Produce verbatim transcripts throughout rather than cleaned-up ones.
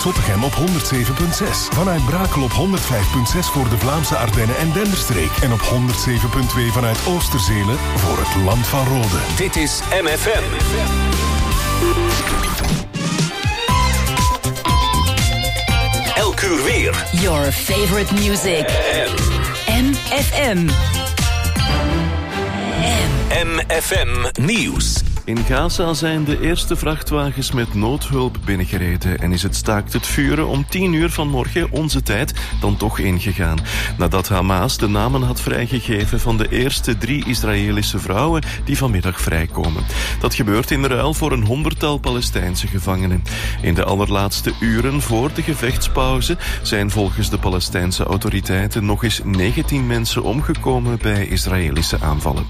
Zottegem op honderd zeven komma zes. Vanuit Brakel op honderd vijf komma zes voor de Vlaamse Ardennen en Denderstreek. En op honderd zeven komma twee vanuit Oosterzelen voor het Land van Rode. Dit is M F M. Elk uur weer. Your favorite music. M F M. M F M Nieuws. In Gaza zijn de eerste vrachtwagens met noodhulp binnengereden en is het staakt het vuren om tien uur vanmorgen onze tijd dan toch ingegaan. Nadat Hamas de namen had vrijgegeven van de eerste drie Israëlische vrouwen die vanmiddag vrijkomen. Dat gebeurt in ruil voor een honderdtal Palestijnse gevangenen. In de allerlaatste uren voor de gevechtspauze zijn volgens de Palestijnse autoriteiten nog eens negentien mensen omgekomen bij Israëlische aanvallen.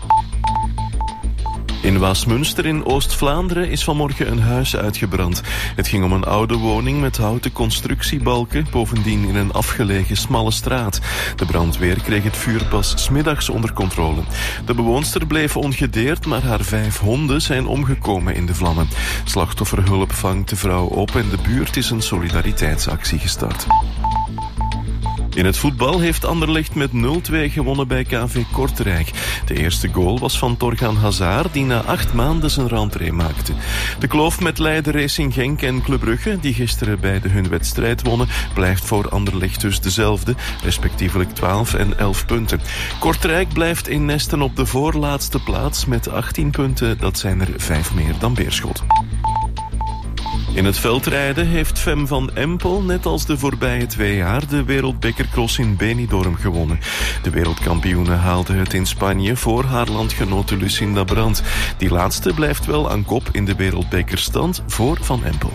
In Waasmunster in Oost-Vlaanderen is vanmorgen een huis uitgebrand. Het ging om een oude woning met houten constructiebalken, bovendien in een afgelegen smalle straat. De brandweer kreeg het vuur pas 's middags onder controle. De bewoonster bleef ongedeerd, maar haar vijf honden zijn omgekomen in de vlammen. Slachtofferhulp vangt de vrouw op en de buurt is een solidariteitsactie gestart. In het voetbal heeft Anderlecht met nul twee gewonnen bij K V Kortrijk. De eerste goal was van Torgan Hazard, die na acht maanden zijn rentree maakte. De kloof met leider Racing Genk en Club Brugge, die gisteren beide hun wedstrijd wonnen, blijft voor Anderlecht dus dezelfde, respectievelijk twaalf en elf punten. Kortrijk blijft in nesten op de voorlaatste plaats met achttien punten, dat zijn er vijf meer dan Beerschot. In het veldrijden heeft Fem van Empel net als de voorbije twee jaar de wereldbekercross in Benidorm gewonnen. De wereldkampioene haalde het in Spanje voor haar landgenote Lucinda Brandt. Die laatste blijft wel aan kop in de wereldbekerstand voor Van Empel.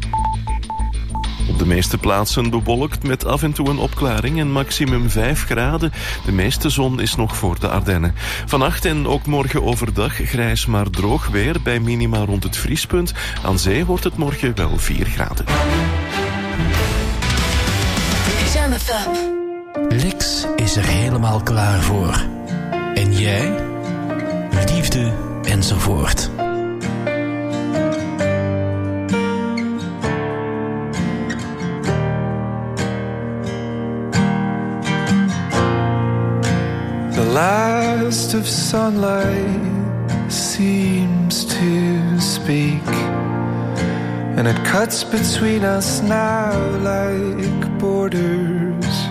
Op de meeste plaatsen bewolkt met af en toe een opklaring en maximum vijf graden. De meeste zon is nog voor de Ardennen. Vannacht en ook morgen overdag grijs maar droog weer bij minima rond het vriespunt. Aan zee wordt het morgen wel vier graden. Lex is er helemaal klaar voor. En jij? Liefde enzovoort. Last of sunlight seems to speak, and it cuts between us now like borders.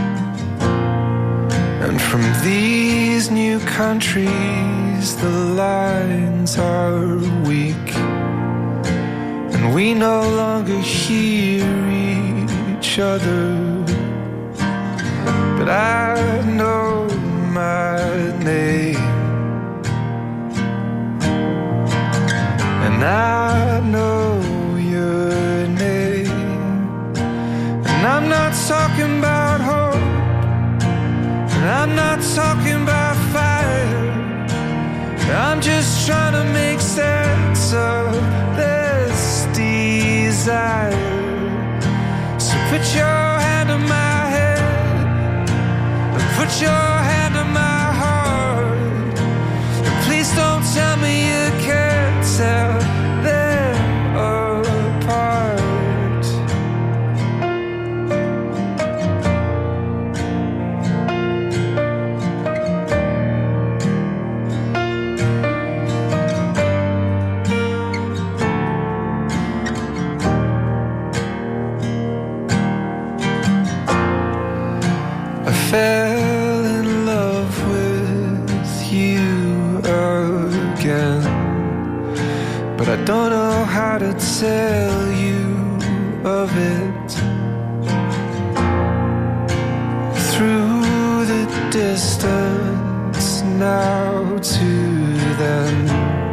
And from these new countries the lines are weak, and we no longer hear each other. But I know my name, and I know your name. And I'm not talking about hope, and I'm not talking about fire. I'm just trying to make sense of this desire. So put your hand on my head, put your hand on my heart, and please don't tell me you can't tell them apart. I fell in love with you again, but I don't know how to tell you of it. Through the distance now to then,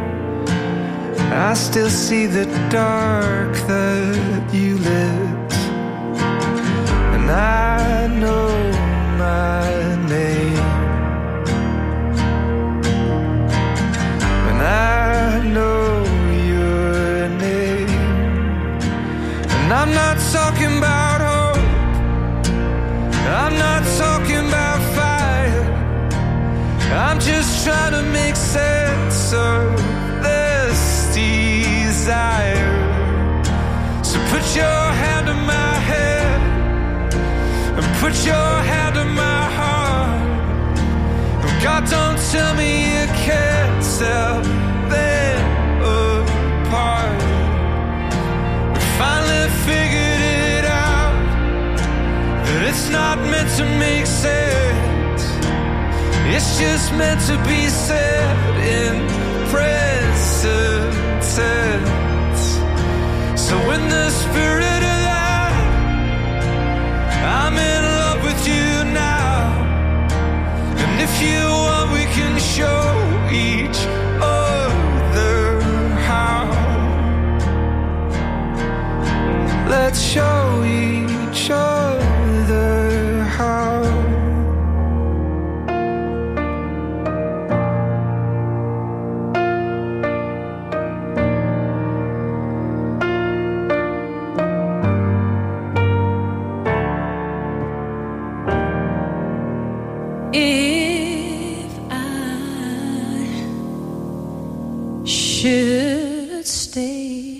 I still see the dark that you lit, and I know my name, and I know your name. And I'm not talking about hope, I'm not talking about fire. I'm just trying to make sense of this desire. So put your hand on my tell me you can't tell them apart. We finally figured it out, that it's not meant to make sense. It's just meant to be said in present tense. So when the spirit of that, I'm in love with you now. And if you want, we can show each other how. Let's show each other how. If I should stay,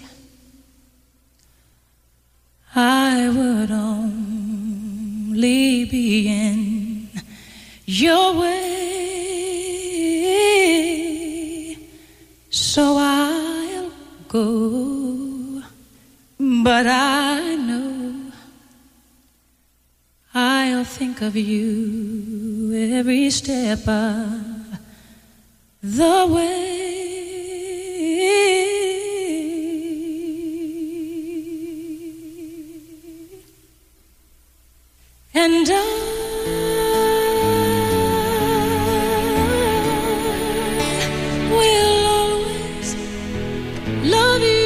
I would only be in your way, so I'll go, but I know I'll think of you every step of the way. And I will always love you.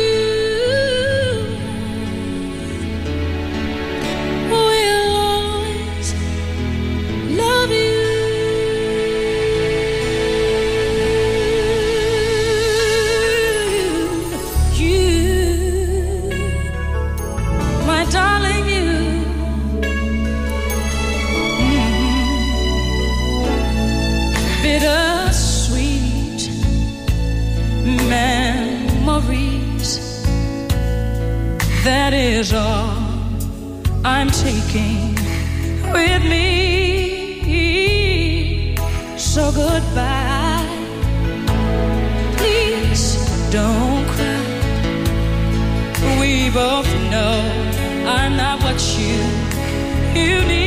Will always love you. That is all I'm taking with me. So goodbye. Please don't cry. We both know I'm not what you you need.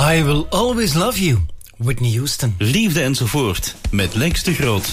I Will Always Love You, Whitney Houston. Liefde enzovoort, met Lex de Groot.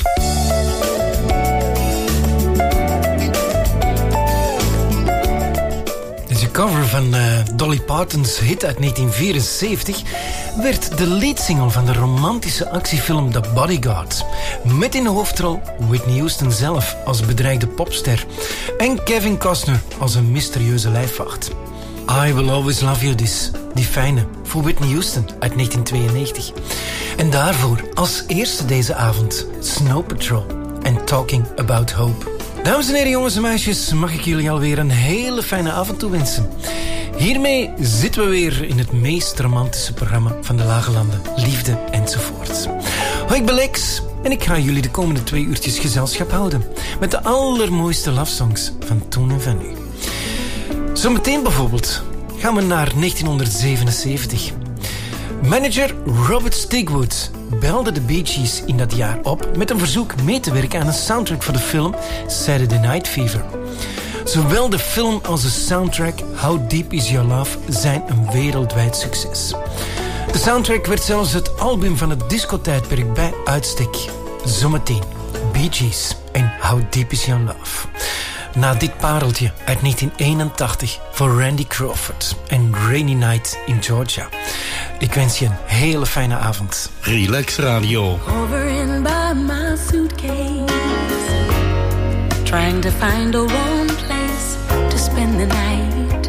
Deze cover van uh, Dolly Parton's hit uit negentien vierenzeventig werd de leadsingle van de romantische actiefilm The Bodyguard. Met in de hoofdrol Whitney Houston zelf als bedreigde popster en Kevin Costner als een mysterieuze lijfwacht. I Will Always Love You dus, die fijne, voor Whitney Houston uit negentien tweeënnegentig. En daarvoor als eerste deze avond Snow Patrol en Talking About Hope. Dames en heren, jongens en meisjes, mag ik jullie alweer een hele fijne avond toewensen. Hiermee zitten we weer in het meest romantische programma van de Lage Landen, Liefde enzovoort. Hoi, ik ben Lex en ik ga jullie de komende twee uurtjes gezelschap houden met de allermooiste love songs van toen en van nu. Zometeen bijvoorbeeld gaan we naar negentien zevenenzeventig. Manager Robert Stigwood belde de Bee Gees in dat jaar op met een verzoek mee te werken aan een soundtrack voor de film Saturday Night Fever. Zowel de film als de soundtrack How Deep Is Your Love zijn een wereldwijd succes. De soundtrack werd zelfs het album van het discotijdperk bij uitstek. Zometeen Bee Gees en How Deep Is Your Love. Na dit pareltje uit negentien eenentachtig voor Randy Crawford en Rainy Night in Georgia. Ik wens je een hele fijne avond. Relax Radio. Over in by my suitcase, trying to find a warm place to spend the night.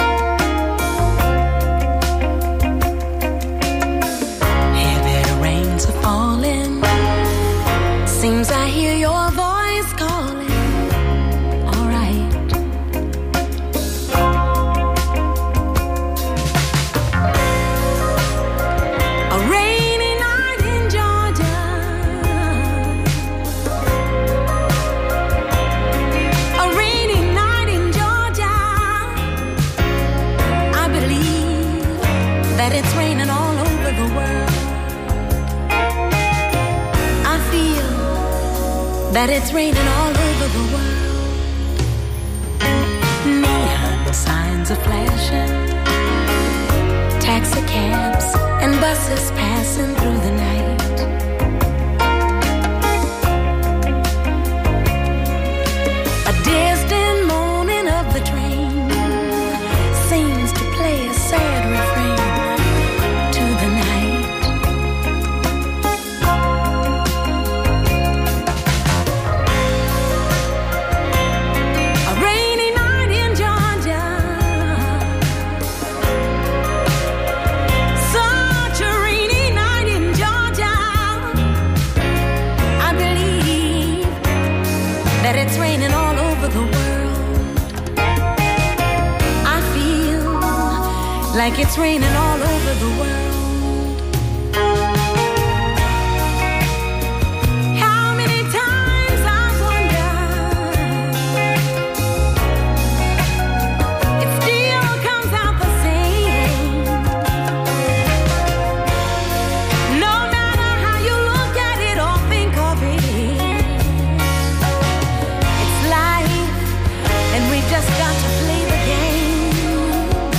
Heavy rains are falling, seems I hear your voice calling. It's raining all over the world. I feel that it's raining all over the world. Neon signs are flashing, taxi cabs and buses passing through the night. A distant moaning of the train seems to play a sad refrain. It's raining all over the world. I feel like it's raining all over the world. How many times I wonder, it still comes out the same. No matter how you look at it or think of it, and we've just got to play the game.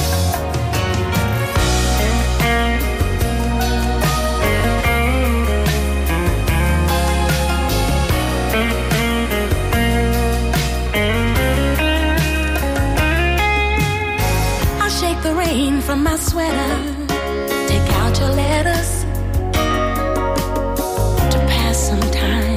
I'll shake the rain from my sweater, take out your letters to pass some time.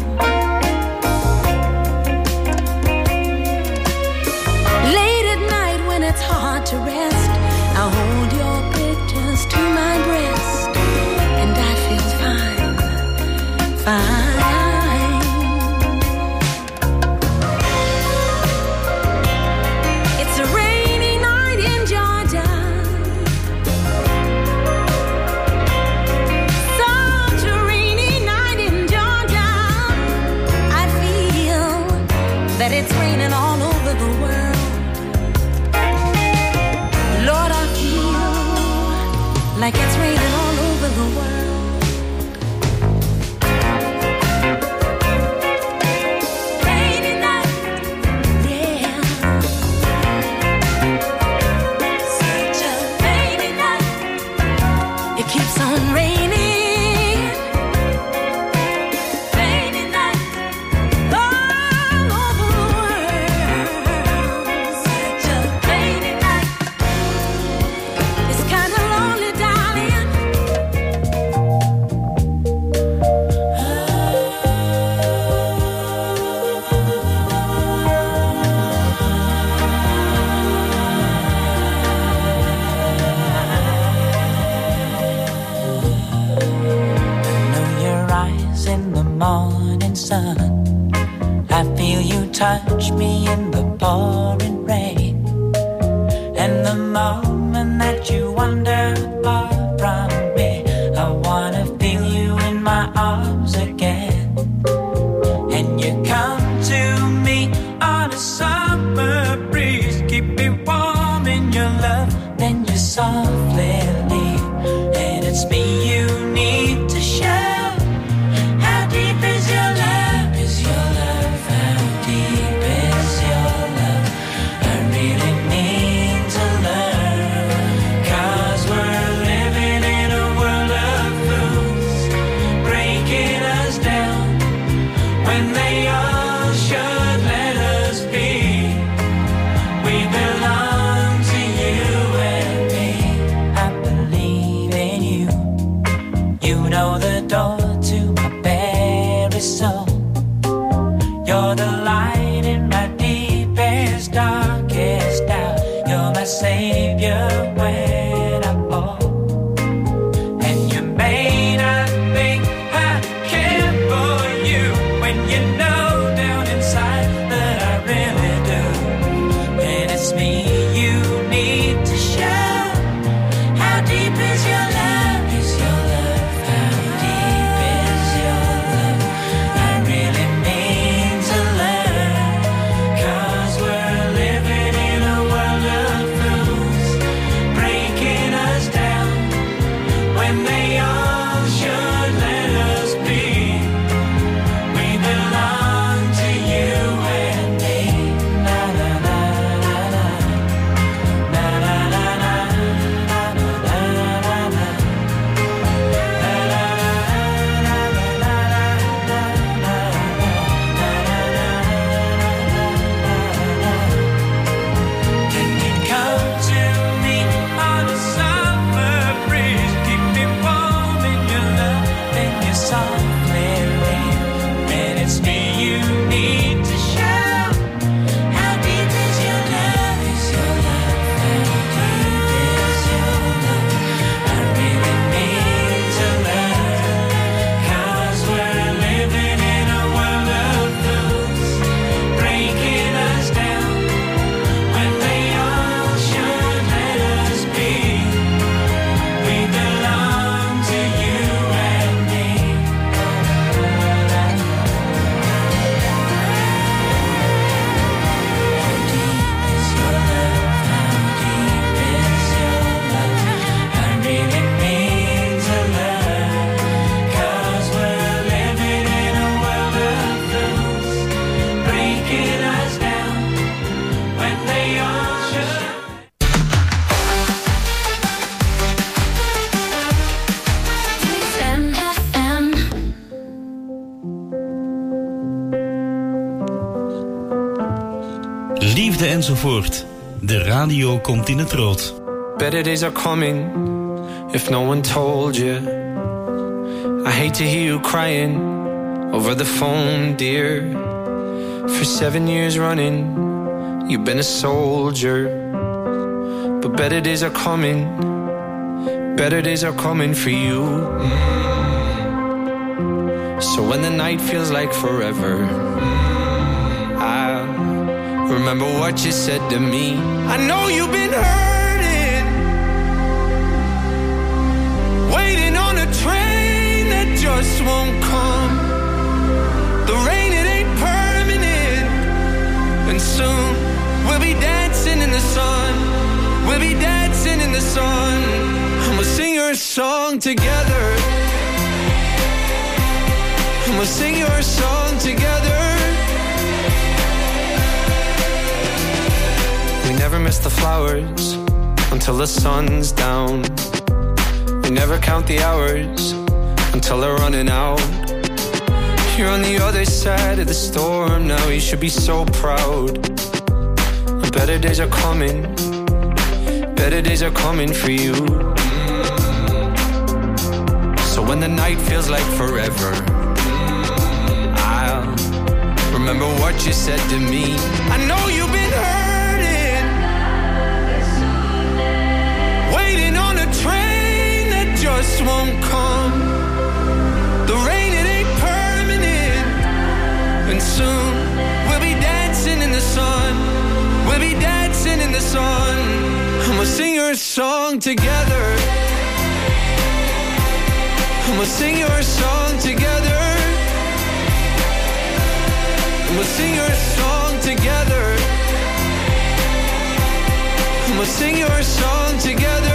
It's hard to rest. I'll hold your pictures to my breast, and I feel fine, fine. It's a rainy night in Georgia. sun. I feel you touch me in the pouring rain. And the moment that you wander far from me, I wanna feel you in my arms again. And you come to me on a summer breeze, keep me warm in your love, then you softly leave. And it's me you need to show. How deep is your love? Is your love? How deep is your love? I really need to learn. 'Cause we're living in a world of fools, breaking us down when they all should let us be. We belong to you and me. I believe in you. You know the door to my very soul. You're the light in my deepest, darkest doubt. You're my savior when I fall. And you may not think I care for you when you know down inside that I really do. And it's me you need to show. How deep is your love? Is your love? How deep is your love? I really need to learn. 'Cause we're living in a world of fools, breaking us down when they all should let us be. We belong to you and me. Na na na na na. Na na na na. Na na na na. Na na na na na. Can you come to me on a summer breeze, keep me warm in your love, then you softly leave. And it's me you need to show. How deep is your love? Is your love? How deep is your love? I really need to learn. 'Cause we're living in a world of fools, breaking us down when they all should let us be. We belong to you and me. How deep is your love? How deep is your love? I really need to learn. 'Cause we're living in a world of fools, breaking us down when they all should. M F M. Liefde enzovoort. De radio komt in het rood. Better days are coming if no one told you. I hate to hear you crying over the phone, dear. For seven years running, you've been a soldier. But better days are coming, better days are coming for you. So when the night feels like forever, I remember what you said to me. I know you've been hurting, waiting on a train that just won't come. The rain, it ain't permanent, and soon we'll be dancing in the sun. We'll be dancing in the sun. I'ma sing your song together. I'ma sing your song together. We never miss the flowers until the sun's down. We never count the hours until they're running out. You're on the other side of the storm now. You should be so proud. Better days are coming. Better days are coming for you. So when the night feels like forever, I'll remember what you said to me. I know you've been hurting, waiting on a train that just won't come. The rain, it ain't permanent, sun. I'ma sing your song together. I'ma sing your song together. I'ma sing your song together. I'ma sing your song together.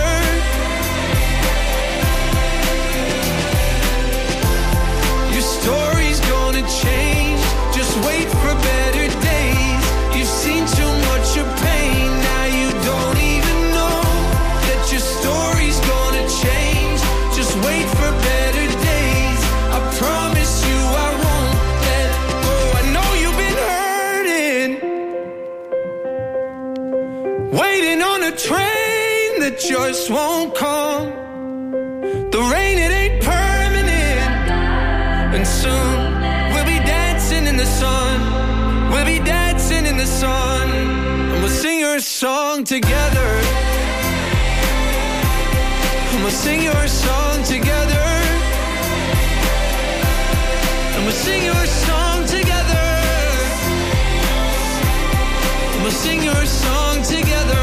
Your story's gonna change. Just wait for better days. You've seen too much of pain. Now you don't even know that your story's gonna change. Just wait for better days. I promise you I won't let go. I know you've been hurting, waiting on a train that just won't come. The rain, it ain't permanent. And soon we'll be dancing in the sun. We'll be dancing in the sun. And we'll sing your song together. And we'll sing your song together. And we'll sing your song together. And we'll sing your song together.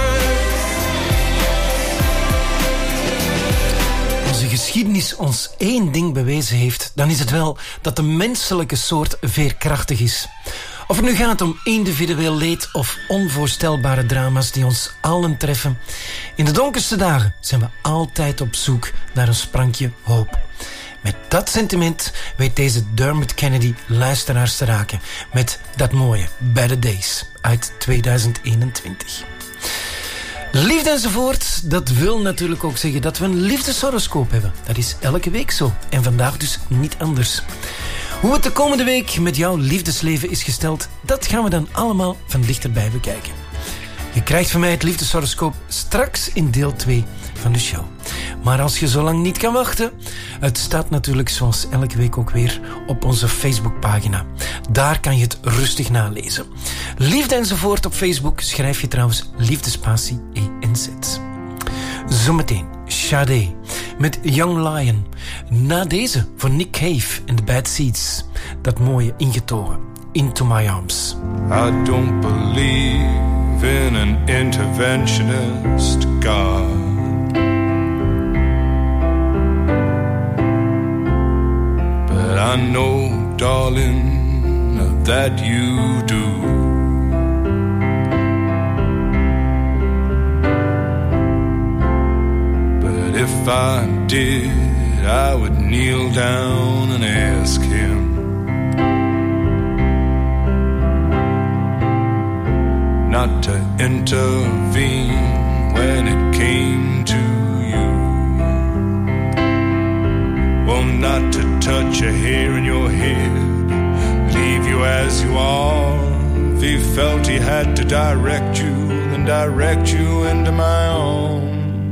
Als de geschiedenis ons één ding bewezen heeft, dan is het wel dat de menselijke soort veerkrachtig is. Of het nu gaat om individueel leed of onvoorstelbare drama's die ons allen treffen. In de donkerste dagen zijn we altijd op zoek naar een sprankje hoop. Met dat sentiment weet deze Dermot Kennedy luisteraars te raken met dat mooie Better Days uit tweeduizend eenentwintig. Liefde enzovoort, dat wil natuurlijk ook zeggen dat we een liefdeshoroscoop hebben. Dat is elke week zo en vandaag dus niet anders. Hoe het de komende week met jouw liefdesleven is gesteld, dat gaan we dan allemaal van dichterbij bekijken. Je krijgt van mij het liefdeshoroscoop straks in deel twee van de show. Maar als je zo lang niet kan wachten, het staat natuurlijk zoals elke week ook weer op onze Facebookpagina. Daar kan je het rustig nalezen. Liefde enzovoort op Facebook schrijf je trouwens liefdespatie E N Z. Zometeen Sade met Young Lion. Na deze voor Nick Cave en The Bad Seeds. Dat mooie ingetogen Into My Arms. I don't believe in an interventionist God. But I know, darling, that you do. But if I did, I would kneel down and ask him not to intervene when it came to you. Well, not to touch a hair in your head, leave you as you are. If he felt he had to direct you, then direct you into my arms.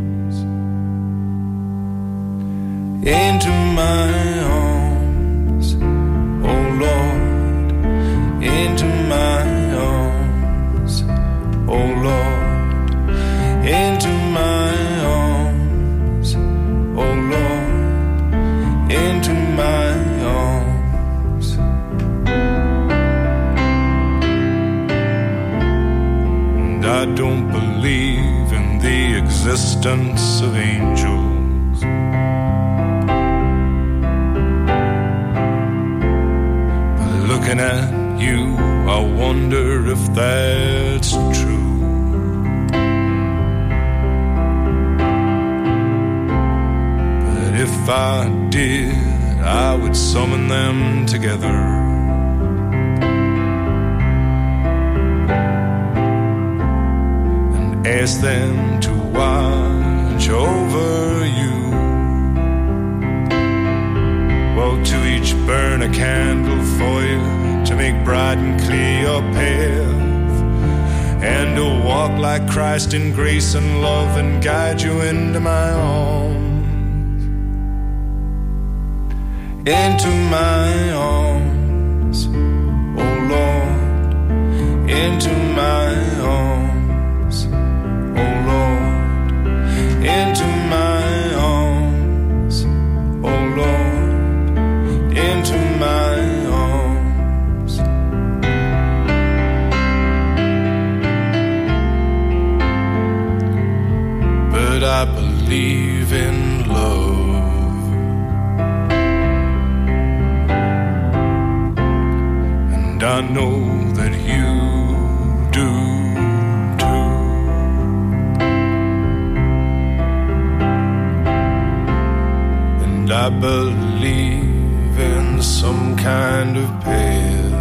Into my arms, oh Lord, into my arms, oh Lord, into my arms, oh Lord, into my arms. And I don't believe in the existence of angels. Looking at you, I wonder if that's true. But if I did, I would summon them together and ask them to watch over you. Well, to each burn a candle for you, to make bright and clear your path, and to walk like Christ in grace and love and guide you into my arms, into my arms, oh Lord, into my arms, oh Lord, into my arms, oh Lord, into my arms. I believe in love. And I know that you do too. And I believe in some kind of path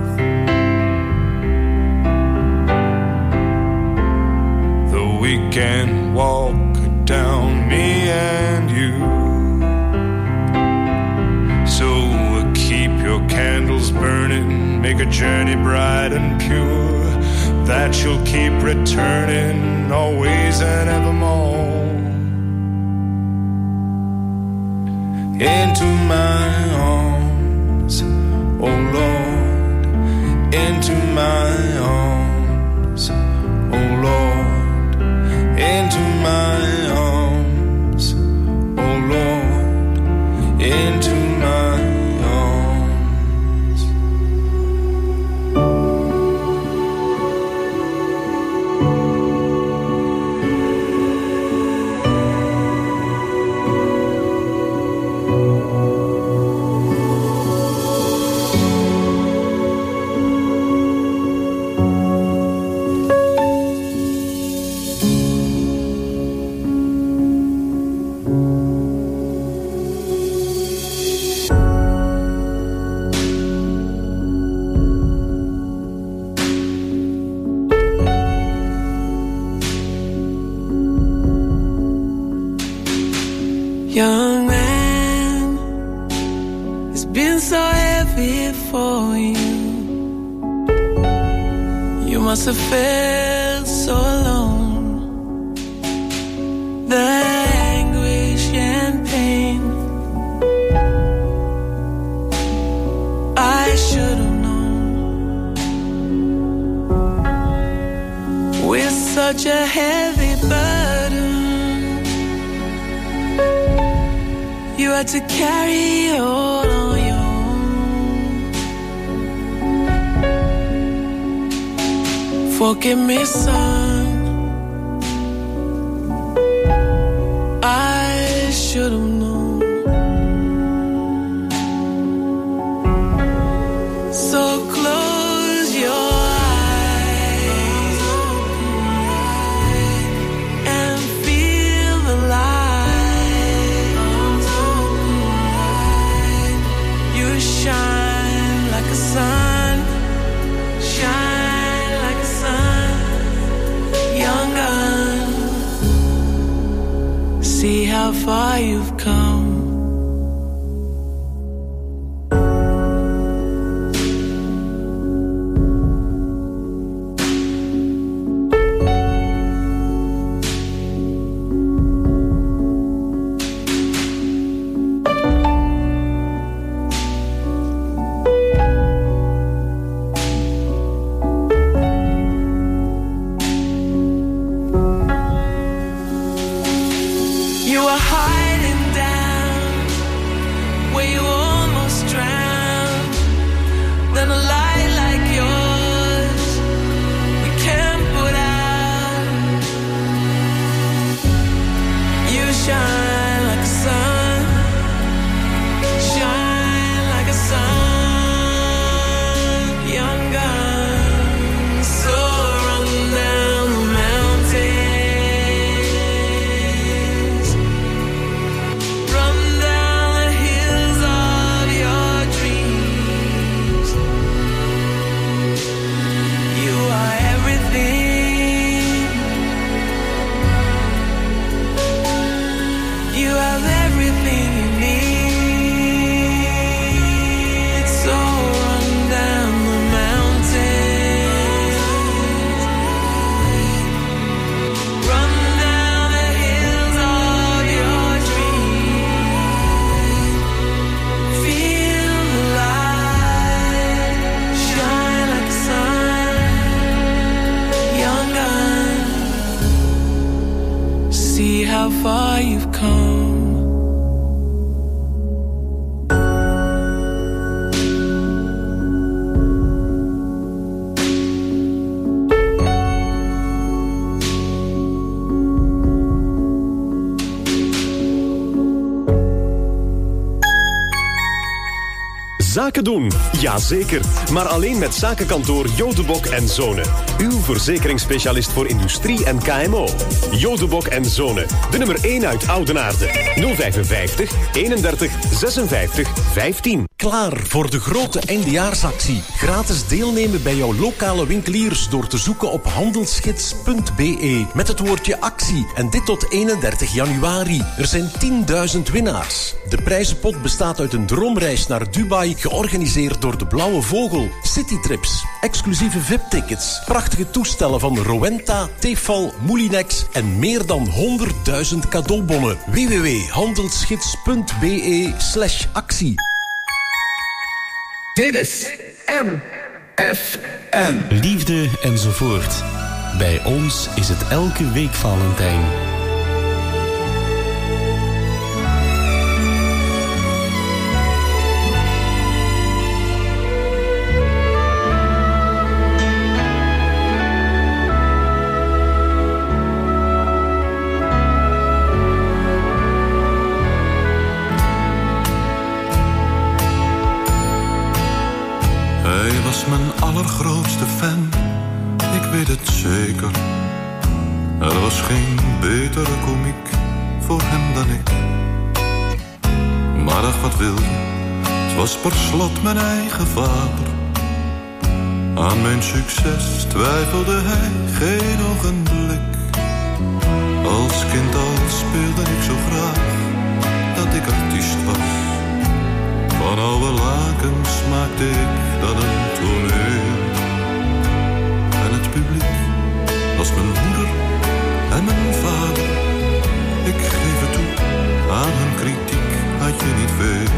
that we can walk down, me and you. So keep your candles burning, make a journey bright and pure, that you'll keep returning always and evermore. Into my arms, oh Lord, into my arms, oh Lord, into my arms, oh Lord, into my arms. Young man, it's been so heavy for you. You must have felt so alone. The anguish and pain, I should have known. With such a heavy burden, you had to carry all on your own. Forgive me, son, I should have known. So close your eyes and feel the light. You shine like a sun, shine like a sun, young gun. See how far you've come. You were hiding down where you almost drowned. Then a light like yours we can't put out. You shine like a sun, shine like a sun, young gun. So run down the mountain. See how far you've come. Zaken doen? Jazeker. Maar alleen met zakenkantoor Jodebok en Zonen. Uw verzekeringsspecialist voor industrie en K M O. Jodebok en Zonen. De nummer één uit Oudenaarde. nul vijfenvijftig, eenendertig, zesenvijftig, vijftien. Klaar voor de grote eindejaarsactie. Gratis deelnemen bij jouw lokale winkeliers door te zoeken op handelsgids punt b e met het woordje actie. En dit tot eenendertig januari. Er zijn tienduizend winnaars. De prijzenpot bestaat uit een droomreis naar Dubai, georganiseerd door de Blauwe Vogel. Citytrips, exclusieve V I P-tickets, prachtige toestellen van Rowenta, Tefal, Moulinex en meer dan honderdduizend cadeaubonnen. w w w punt handelsgids punt b e slash actie. Dit is M F M. Liefde enzovoort. Bij ons is het elke week Valentijn. Hij was mijn allergrootste fan, ik weet het zeker. Er was geen betere komiek voor hem dan ik. Maar ach, wat wil je, het was per slot mijn eigen vader. Aan mijn succes twijfelde hij geen ogenblik. Als kind al speelde ik zo graag dat ik artiest was. Van oude lakens maakte ik dan een toneel. En het publiek was mijn moeder en mijn vader. Ik geef het toe, aan hun kritiek had je niet veel.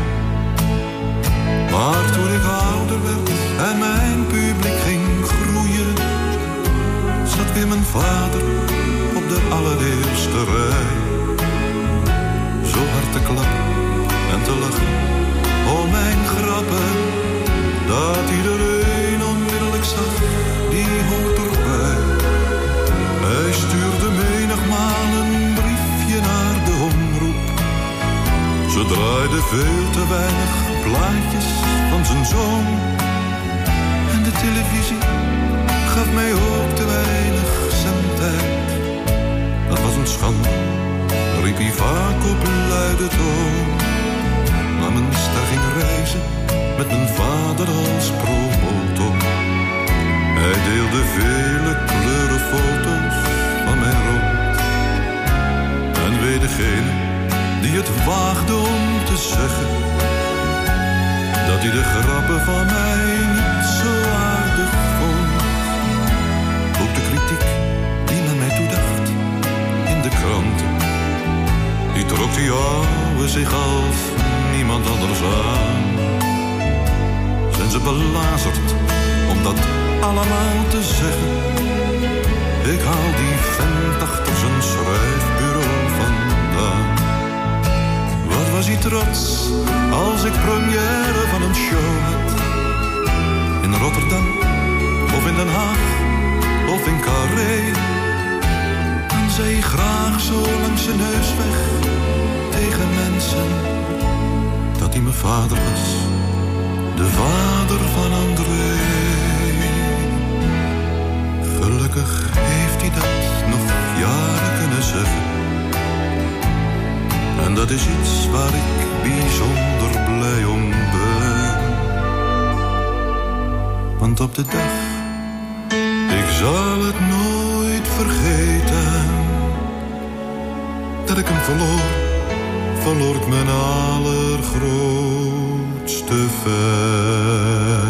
Maar toen ik ouder werd en mijn publiek ging groeien, zat weer mijn vader op de allereerste rij. Zo hard te klappen en te lachen om mijn grappen, dat iedereen onmiddellijk zag, die hoort erbij. Hij stuurde menigmaal een briefje naar de omroep. Ze draaide veel te weinig plaatjes van zijn zoon. En de televisie gaf mij ook te weinig zendtijd. Dat was een schande, riep hij vaak op luide toon. Maar mijn ster ging reizen met mijn vader als promotor. Hij deelde vele kleuren foto's van mij rond. En weet degene die het waagde om te zeggen dat hij de grappen van mij niet zo aardig vond. Ook de kritiek die naar mij toedacht in de kranten, die trok die ouwe zich als niemand anders aan. Zijn ze belazerd om dat allemaal te zeggen? Ik haal die vent achter zijn schrijfbureau vandaan. Wat was hij trots als ik première van een show had. In Rotterdam of in Den Haag of in Carré. Dan zei hij graag zo langs zijn neus weg tegen mensen dat hij mijn vader was, de vader van André. Gelukkig heeft hij dat nog jaren kunnen zeggen. En dat is iets waar ik bijzonder blij om ben. Want op de dag, ik zal het nooit vergeten, dat ik hem verloor, verloor ik mijn allergrootste fan.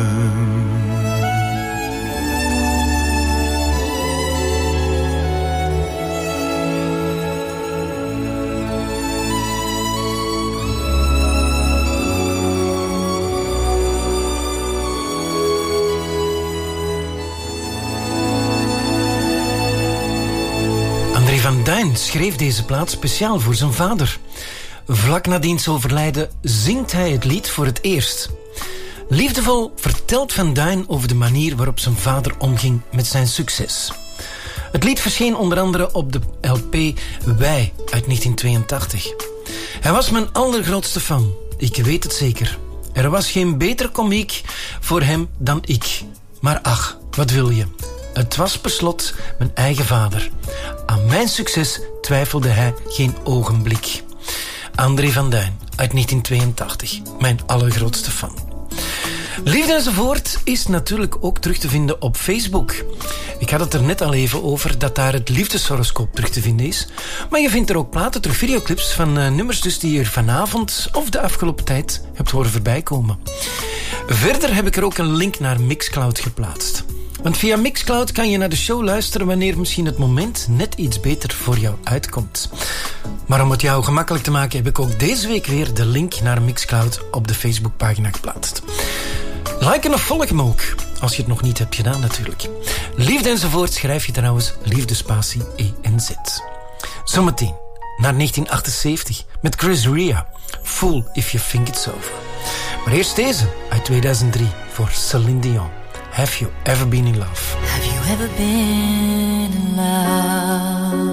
Van Duin schreef deze plaat speciaal voor zijn vader. Vlak na diens overlijden zingt hij het lied voor het eerst. Liefdevol vertelt Van Duin over de manier waarop zijn vader omging met zijn succes. Het lied verscheen onder andere op de L P Wij uit negentien tweeëntachtig. Hij was mijn allergrootste fan, ik weet het zeker. Er was geen beter komiek voor hem dan ik. Maar ach, wat wil je? Het was per slot mijn eigen vader. Aan mijn succes twijfelde hij geen ogenblik. André van Duin uit negentien tweeëntachtig, mijn allergrootste fan. Liefde enzovoort is natuurlijk ook terug te vinden op Facebook. Ik had het er net al even over dat daar het liefdeshoroscoop terug te vinden is. Maar je vindt er ook platen terug, videoclips van uh, nummers dus die je vanavond of de afgelopen tijd hebt horen voorbijkomen. Verder heb ik er ook een link naar Mixcloud geplaatst. Want via Mixcloud kan je naar de show luisteren wanneer misschien het moment net iets beter voor jou uitkomt. Maar om het jou gemakkelijk te maken heb ik ook deze week weer de link naar Mixcloud op de Facebookpagina geplaatst. Like of volg me ook, als je het nog niet hebt gedaan natuurlijk. Liefde enzovoort schrijf je trouwens liefdespatie E N Z. Zometeen naar negentien achtenzeventig met Chris Rea, Fool If You Think It's Over. Maar eerst deze uit tweeduizend drie voor Celine Dion. Have you ever been in love? Have you ever been in love?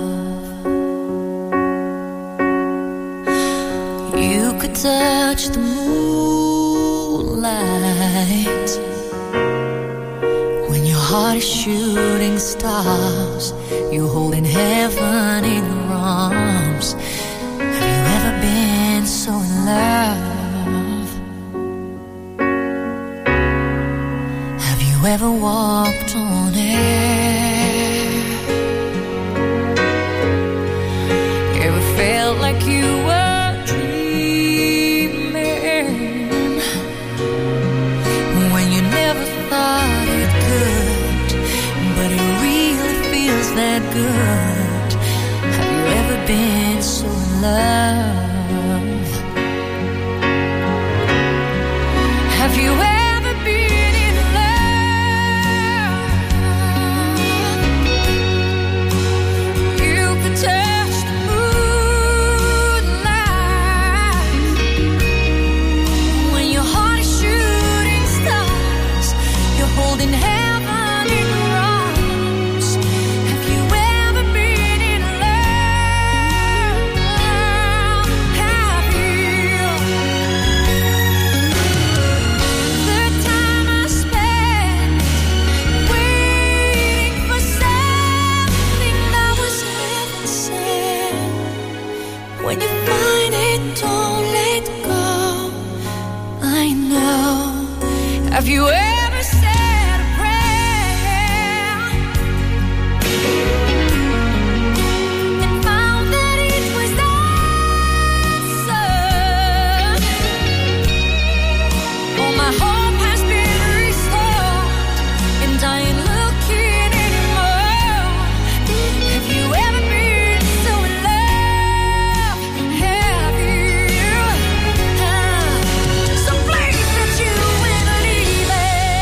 You could touch the moonlight when your heart is shooting stars. You holding heaven in your arms. Have you ever been so in love? Ever walked on air? Ever felt like you were dreaming when you never thought it could, but it really feels that good? Have you ever been so in love? Have you ever Have you ever said a prayer and found that it was answered? Oh, my hope has been restored and I ain't looking anymore. Have you ever been so in love? Have you? Uh, some place that you will leave it.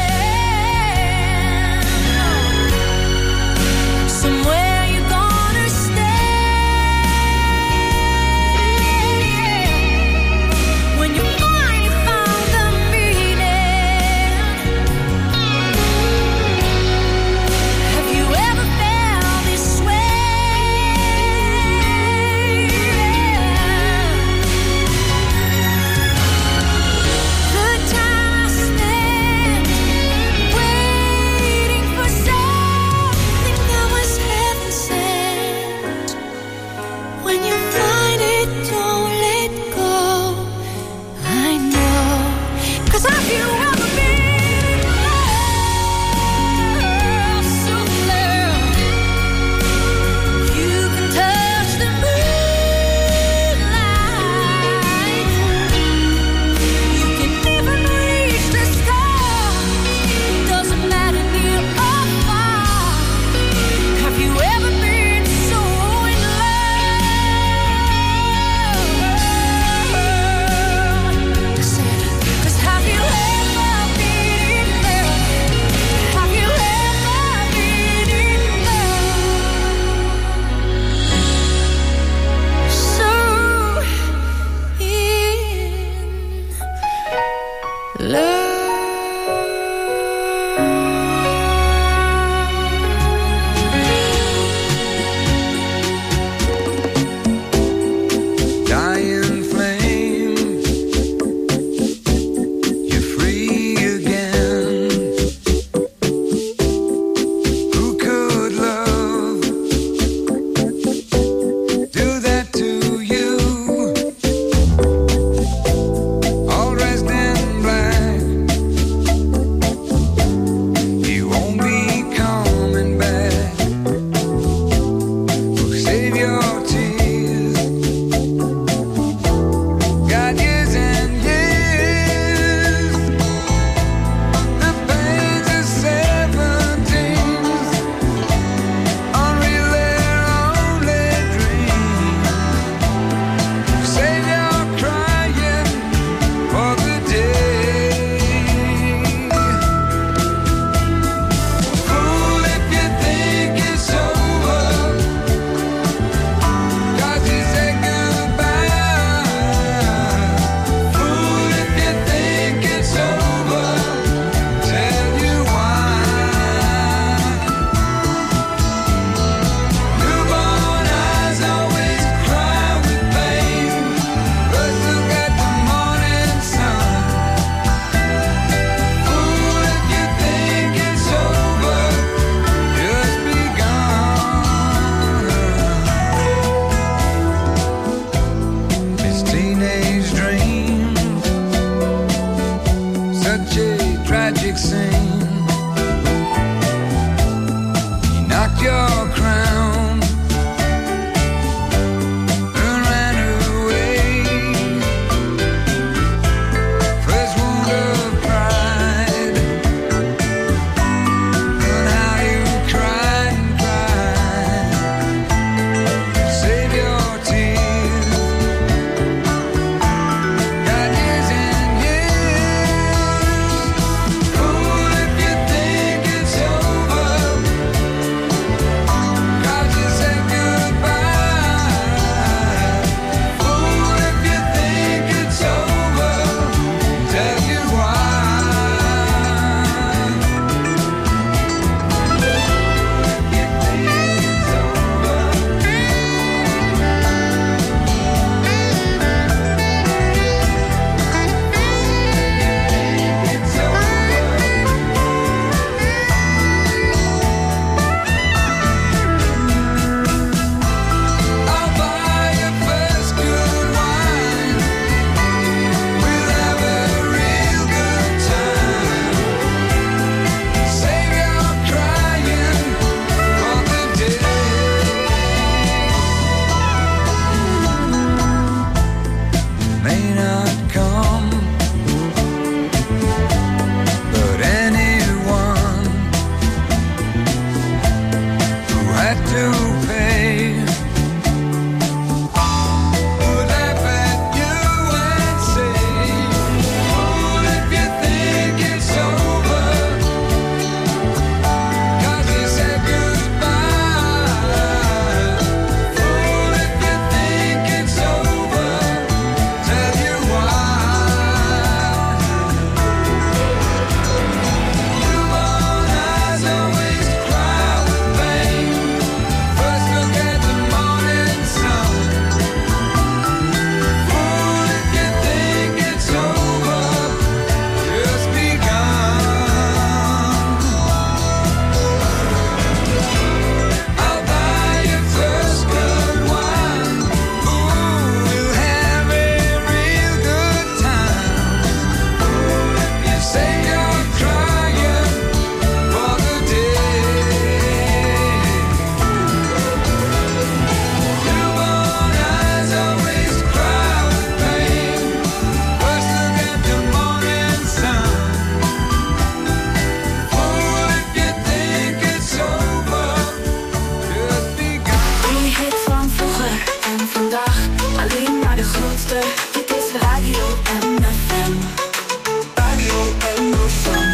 liefde, dit is Radio M F M. Radio M F M.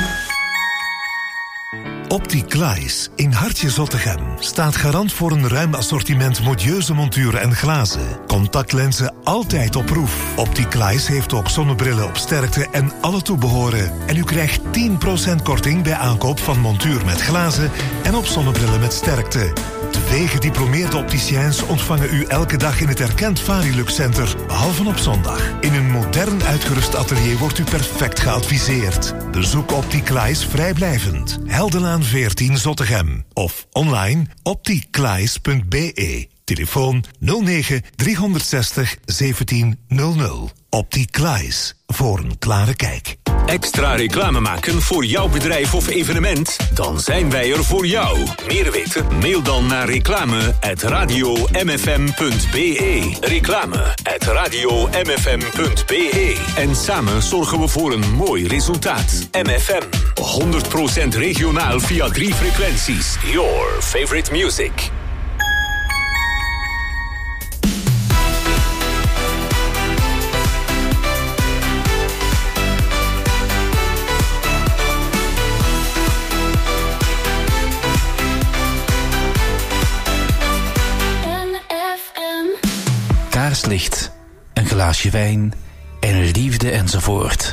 Opticlies in Hartje Zottegem staat garant voor een ruim assortiment modieuze monturen en glazen. Contactlenzen altijd op proef. Opticlies heeft ook zonnebrillen op sterkte en alle toebehoren. En u krijgt tien procent korting bij aankoop van montuur met glazen en op zonnebrillen met sterkte. Twee gediplomeerde opticiens ontvangen u elke dag in het erkend Varilux Center, behalve op zondag. In een modern uitgerust atelier wordt u perfect geadviseerd. Bezoek Opticlies vrijblijvend. Heldenlaan veertien Zottegem. Of online opticlies punt b e. Telefoon nul negen driehonderdzestig zeventien nul nul. Opticlies. Voor een klare kijk. Extra reclame maken voor jouw bedrijf of evenement? Dan zijn wij er voor jou. Meer weten? Mail dan naar reclame at radio m f m punt b e. Reclame at radio m f m punt b e. En samen zorgen we voor een mooi resultaat. M F M. honderd procent regionaal via drie frequenties. Your favorite music. Kaarslicht, een glaasje wijn en liefde enzovoort.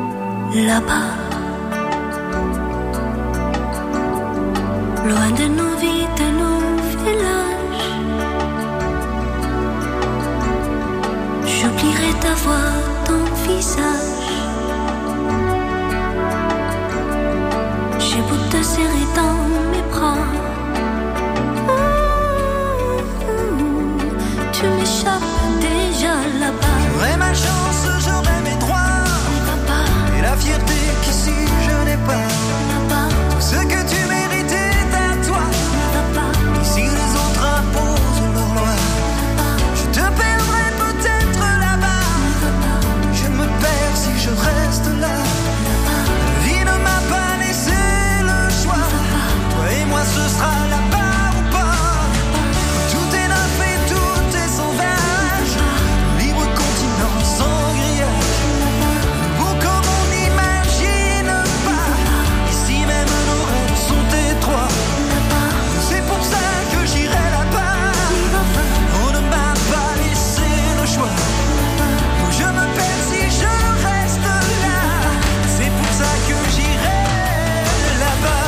Là-bas, loin de nous vois ton visage, j'ai beau te serrer dans mes bras, mmh, tu m'échappes déjà là-bas. J'aurais ma chance, j'aurais mes droits, papa, et la fierté qu'ici je n'ai pas. papa, Tout ce que tu méritais est à toi, papa, ici les autres imposent leur loi. Je te perdrai peut-être là-bas, je me perds si je reste là. La vie ne m'a pas laissé le choix, toi et moi ce sera là-bas ou pas. Tout est neuf et tout est sauvage, libre continent sans grillage, beau comme on n'imagine pas. Ici même nos rêves sont étroits, c'est pour ça que j'irai là-bas. On ne m'a pas laissé le choix, je me perds si je reste là. C'est pour ça que j'irai là-bas.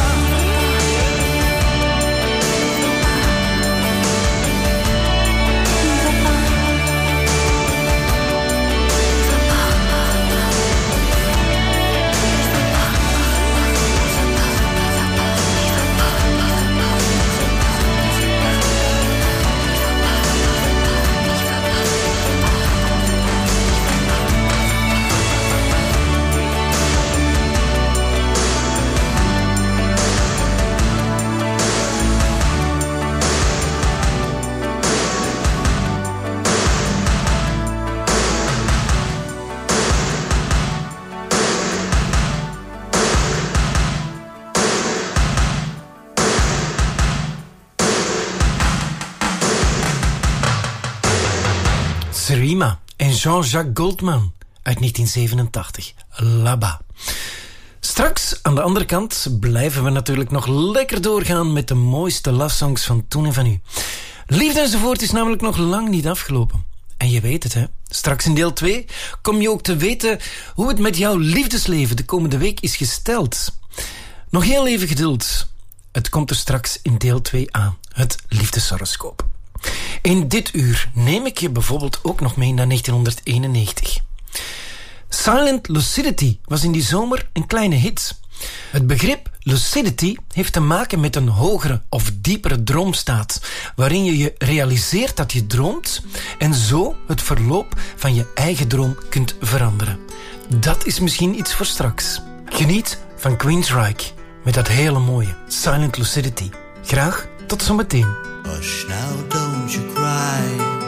Serima en Jean-Jacques Goldman uit negentien zevenentachtig. Là-bas. Straks, aan de andere kant, blijven we natuurlijk nog lekker doorgaan met de mooiste love songs van toen en van nu. Liefde enzovoort is namelijk nog lang niet afgelopen. En je weet het, hè. Straks in deel twee kom je ook te weten hoe het met jouw liefdesleven de komende week is gesteld. Nog heel even geduld. Het komt er straks in deel twee aan. Het liefdeshoroscoop. In dit uur neem ik je bijvoorbeeld ook nog mee naar negentienhonderdeenennegentig. Silent Lucidity was in die zomer een kleine hit. Het begrip lucidity heeft te maken met een hogere of diepere droomstaat, waarin je je realiseert dat je droomt en zo het verloop van je eigen droom kunt veranderen. Dat is misschien iets voor straks. Geniet van Queensryche met dat hele mooie Silent Lucidity. Graag tot zometeen. Hush now, don't you cry.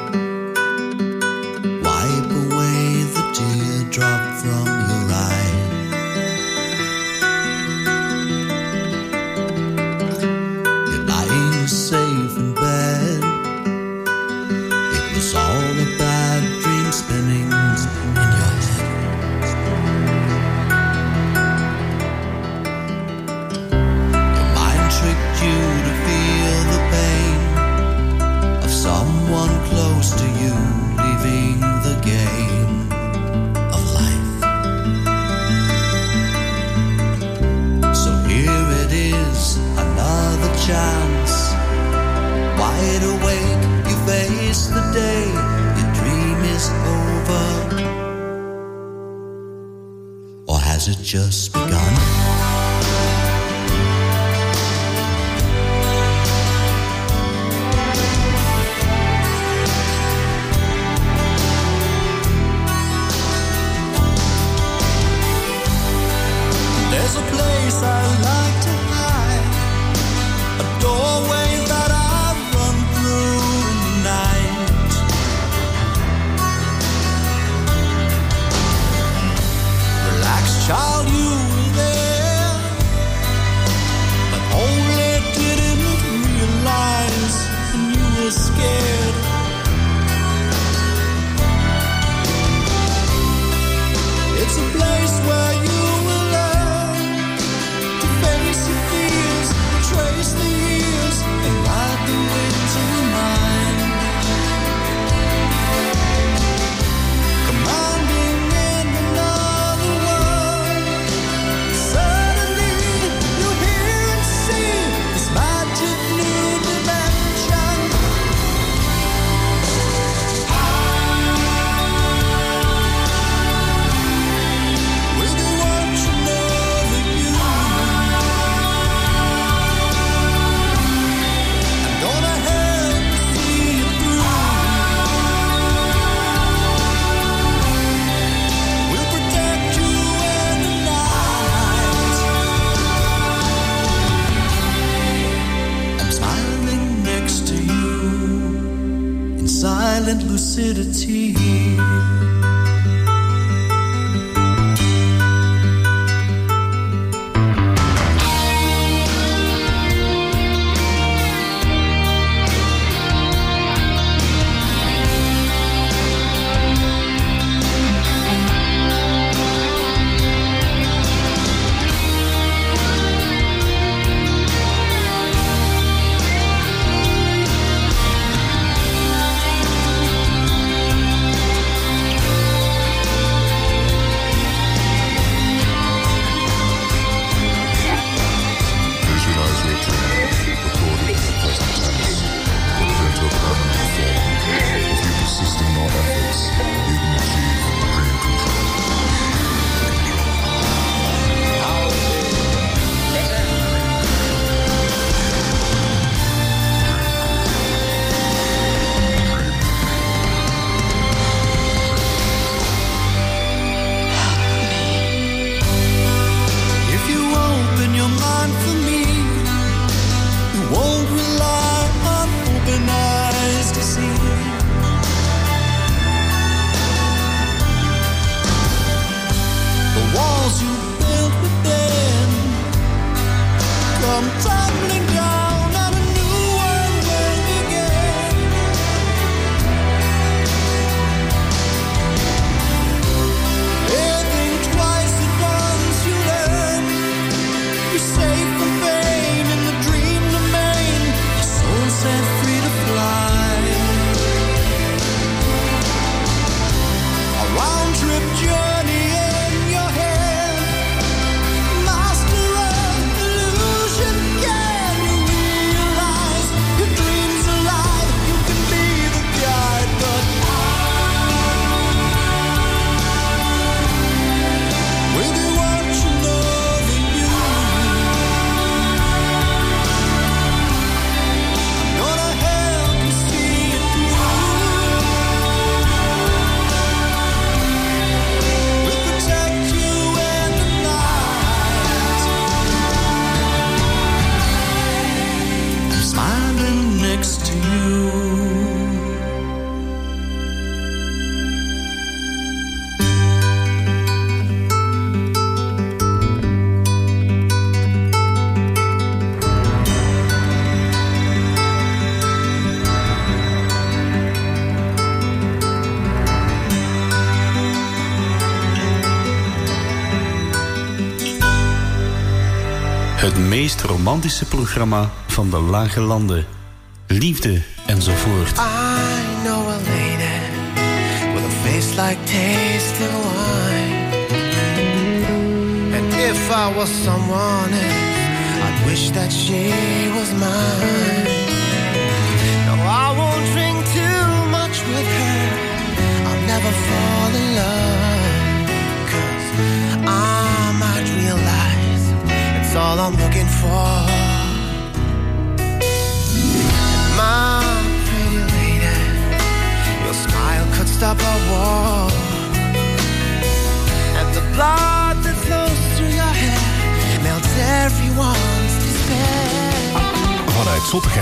Wipe away the teardrop from your eye. You're lying safe in bed. It was all a bad dream spinning in your head. Your mind tricked you to feel the pain of someone close to you leaving the game of life. So here it is, another chance. Wide awake, you face the day. Your dream is over, or has it just begun? There's a place I like to hide, a doorway that I run through in the night. Relax, child, you will there. silent lucidity. Het meest romantische programma van de Lage Landen. Liefde enzovoort. I know a lady with a face like tasting wine. And if I was someone else, I'd wish that she was mine. No, I won't drink too much with her. I'll never fall in love. 'Cause I might realize it's all I'm looking for. My pretty lady, your smile could stop a war. And the blood that flows through your hair melts everyone's despair. Vanuit Zottegem